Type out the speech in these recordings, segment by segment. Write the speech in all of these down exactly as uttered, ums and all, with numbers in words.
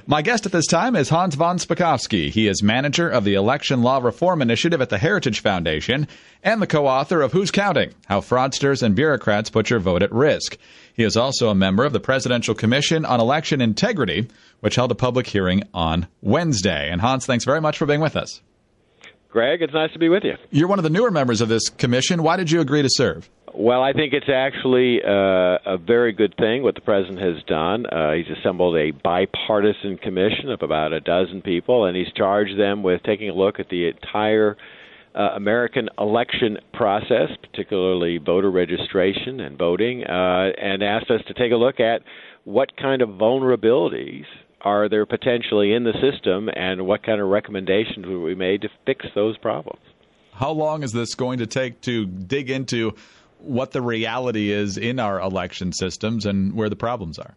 My guest at this time is Hans von Spakovsky. He is manager of the Election Law Reform Initiative at the Heritage Foundation and the co-author of Who's Counting? How Fraudsters and Bureaucrats Put Your Vote at Risk. He is also a member of the Presidential Commission on Election Integrity, which held a public hearing on Wednesday. And Hans, thanks very much for being with us. Greg, it's nice to be with you. You're one of the newer members of this commission. Why did you agree to serve? Well, I think it's actually uh, a very good thing what the president has done. Uh, he's assembled a bipartisan commission of about a dozen people, and he's charged them with taking a look at the entire uh, American election process, particularly voter registration and voting, uh, and asked us to take a look at what kind of vulnerabilities are there potentially in the system and what kind of recommendations will we made to fix those problems. How long is this going to take to dig into what the reality is in our election systems and where the problems are?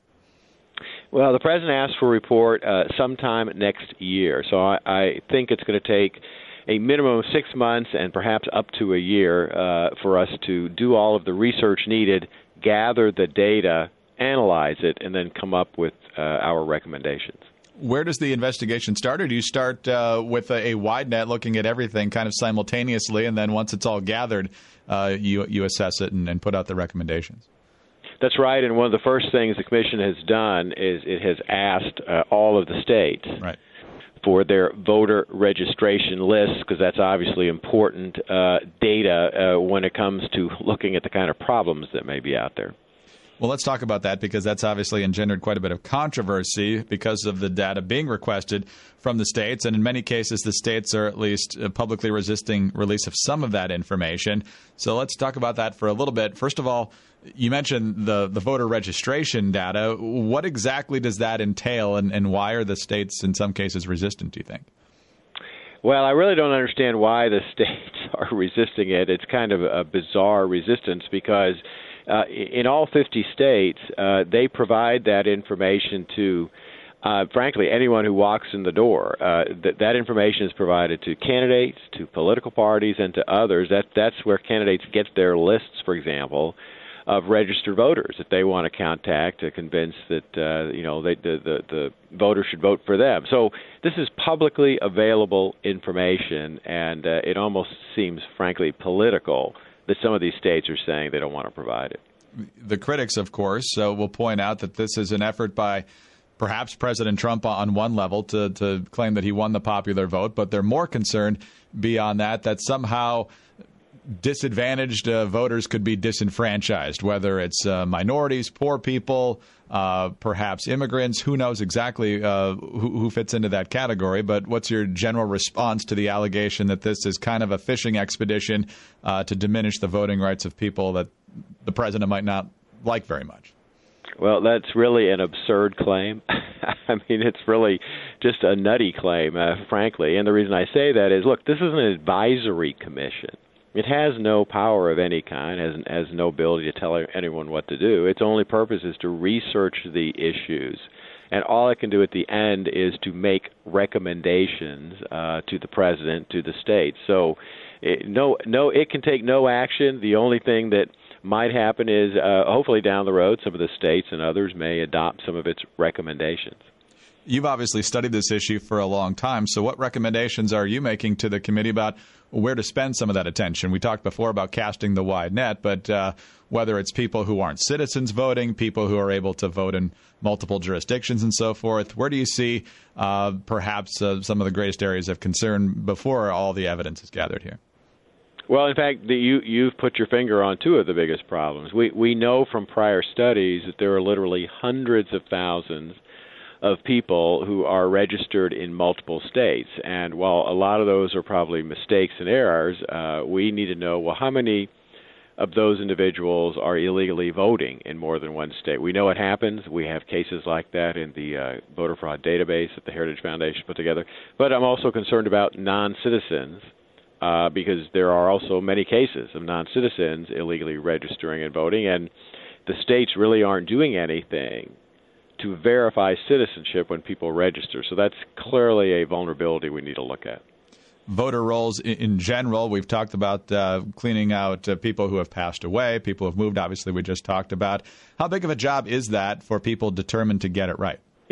Well, the president asked for a report uh, sometime next year, so I, I think it's going to take a minimum of six months and perhaps up to a year uh, for us to do all of the research needed, gather the data, analyze it, and then come up with uh, our recommendations. Where does the investigation start, or do you start uh, with a, a wide net looking at everything kind of simultaneously, and then once it's all gathered, uh, you you assess it and, and put out the recommendations? That's right, and one of the first things the Commission has done is it has asked uh, all of the states right. for their voter registration lists, because that's obviously important uh, data uh, when it comes to looking at the kind of problems that may be out there. Well, let's talk about that, because that's obviously engendered quite a bit of controversy because of the data being requested from the states. And in many cases, the states are at least publicly resisting release of some of that information. So let's talk about that for a little bit. First of all, you mentioned the, the voter registration data. What exactly does that entail, and, and why are the states in some cases resistant, do you think? Well, I really don't understand why the states are resisting it. It's kind of a bizarre resistance because Uh, in all fifty states, uh, they provide that information to, uh, frankly, anyone who walks in the door. Uh, th- that information is provided to candidates, to political parties, and to others. That that's where candidates get their lists, for example, of registered voters that they want to contact to convince that uh, you know they, the, the the voters should vote for them. So this is publicly available information, and uh, it almost seems, frankly, political that some of these states are saying they don't want to provide it. The critics, of course, uh, will point out that this is an effort by perhaps President Trump on one level to, to claim that he won the popular vote, but they're more concerned beyond that, that somehow disadvantaged uh, voters could be disenfranchised, whether it's uh, minorities, poor people, uh, perhaps immigrants. Who knows exactly uh, who, who fits into that category, but what's your general response to the allegation that this is kind of a fishing expedition uh, to diminish the voting rights of people that the president might not like very much? Well, that's really an absurd claim. I mean, it's really just a nutty claim, uh, frankly. And the reason I say that is, look, this is an advisory commission. It has no power of any kind, has, has no ability to tell anyone what to do. Its only purpose is to research the issues. And all it can do at the end is to make recommendations uh, to the president, to the states. So it, no, no, it can take no action. The only thing that might happen is uh, hopefully down the road some of the states and others may adopt some of its recommendations. You've obviously studied this issue for a long time. So what recommendations are you making to the committee about where to spend some of that attention? We talked before about casting the wide net, but uh, whether it's people who aren't citizens voting, people who are able to vote in multiple jurisdictions and so forth, where do you see uh, perhaps uh, some of the greatest areas of concern before all the evidence is gathered here? Well, in fact, the, you, you've put your finger on two of the biggest problems. We, we know from prior studies that there are literally hundreds of thousands of people who are registered in multiple states. And while a lot of those are probably mistakes and errors, uh, we need to know, well, how many of those individuals are illegally voting in more than one state? We know it happens. We have cases like that in the uh, voter fraud database that the Heritage Foundation put together. But I'm also concerned about non-citizens uh, because there are also many cases of non-citizens illegally registering and voting, and the states really aren't doing anything to verify citizenship when people register. So that's clearly a vulnerability we need to look at. Voter rolls in general, we've talked about uh, cleaning out uh, people who have passed away, people who have moved, obviously we just talked about. How big of a job is that for people determined to get it right?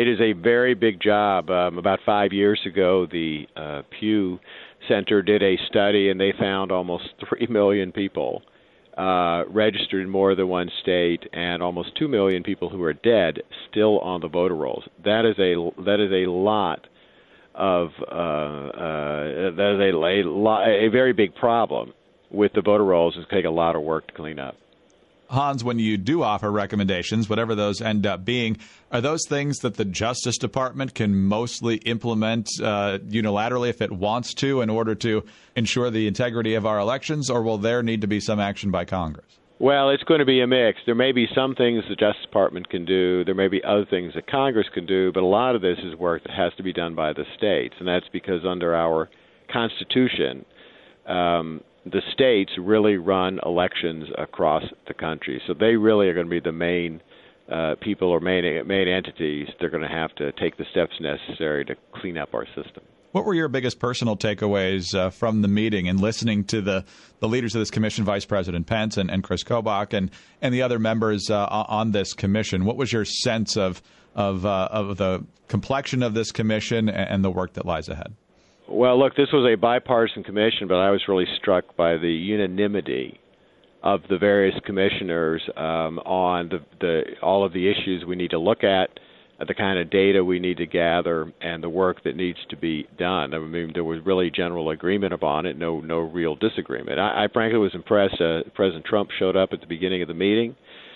it is a very big job. Um, about five years ago, the uh, Pew Center did a study, and they found almost three million people uh, registered in more than one state, and almost two million people who are dead still on the voter rolls. That is a that is a lot of uh, uh, that is a a, a very big problem with the voter rolls. It's going to take a lot of work to clean up. Hans, when you do offer recommendations, whatever those end up being, are those things that the Justice Department can mostly implement uh, unilaterally if it wants to in order to ensure the integrity of our elections, or will there need to be some action by Congress? Well, it's going to be a mix. There may be some things the Justice Department can do. There may be other things that Congress can do, but a lot of this is work that has to be done by the states, and that's because under our Constitution, um, the states really run elections across the country. So they really are going to be the main uh, people or main, main entities. They're going to have to take the steps necessary to clean up our system. What were your biggest personal takeaways uh, from the meeting and listening to the, the leaders of this commission, Vice President Pence and, and Chris Kobach, and, and the other members uh, on this commission? What was your sense of, of, uh, of the complexion of this commission and the work that lies ahead? Well, look, this was a bipartisan commission, but I was really struck by the unanimity of the various commissioners um, on the, the all of the issues we need to look at, uh, the kind of data we need to gather, and the work that needs to be done. I mean, there was really general agreement upon it, no no real disagreement. I, I frankly was impressed. Uh, President Trump showed up at the beginning of the meeting,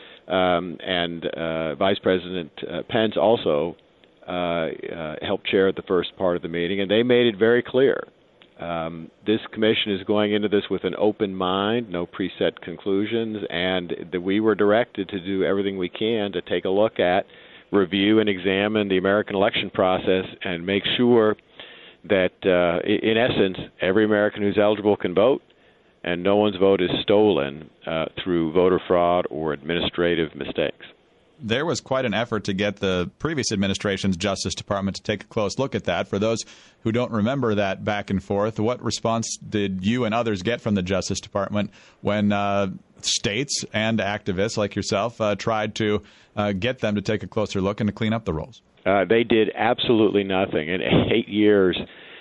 um, and uh, Vice President uh, Pence also Uh, uh, helped chair the first part of the meeting, and they made it very clear. Um, this commission is going into this with an open mind, no preset conclusions, and that we were directed to do everything we can to take a look at, review, and examine the American election process and make sure that, uh, in essence, every American who's eligible can vote, and no one's vote is stolen uh, through voter fraud or administrative mistakes. There was quite an effort to get the previous administration's Justice Department to take a close look at that. For those who don't remember that back and forth, what response did you and others get from the Justice Department when uh, states and activists like yourself uh, tried to uh, get them to take a closer look and to clean up the rolls? Uh, they did absolutely nothing. In eight years,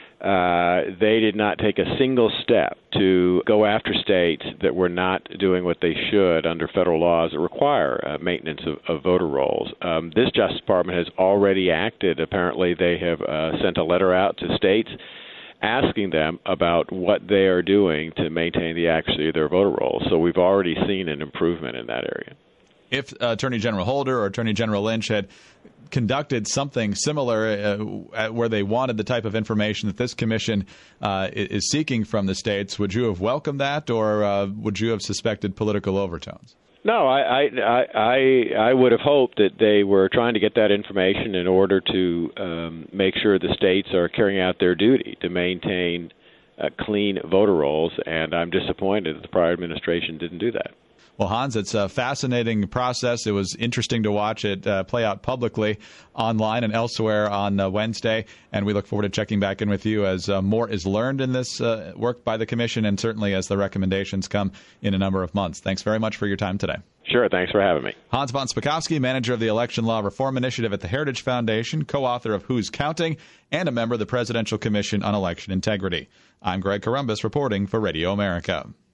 uh, they did not take a single step to go after states that were not doing what they should under federal laws that require uh, maintenance of, of voter rolls. Um, this Justice Department has already acted. Apparently, they have uh, sent a letter out to states asking them about what they are doing to maintain the accuracy of their voter rolls. So we've already seen an improvement in that area. If uh, Attorney General Holder or Attorney General Lynch had conducted something similar uh, where they wanted the type of information that this commission uh, is seeking from the states, would you have welcomed that, or uh, would you have suspected political overtones? No, I, I, I, I would have hoped that they were trying to get that information in order to um, make sure the states are carrying out their duty to maintain uh, clean voter rolls, and I'm disappointed that the prior administration didn't do that. Well, Hans, it's a fascinating process. It was interesting to watch it uh, play out publicly online and elsewhere on uh, Wednesday, and we look forward to checking back in with you as uh, more is learned in this uh, work by the Commission, and certainly as the recommendations come in a number of months. Thanks very much for your time today. Sure, thanks for having me. Hans von Spakovsky, manager of the Election Law Reform Initiative at the Heritage Foundation, co-author of Who's Counting, and a member of the Presidential Commission on Election Integrity. I'm Greg Corombos reporting for Radio America.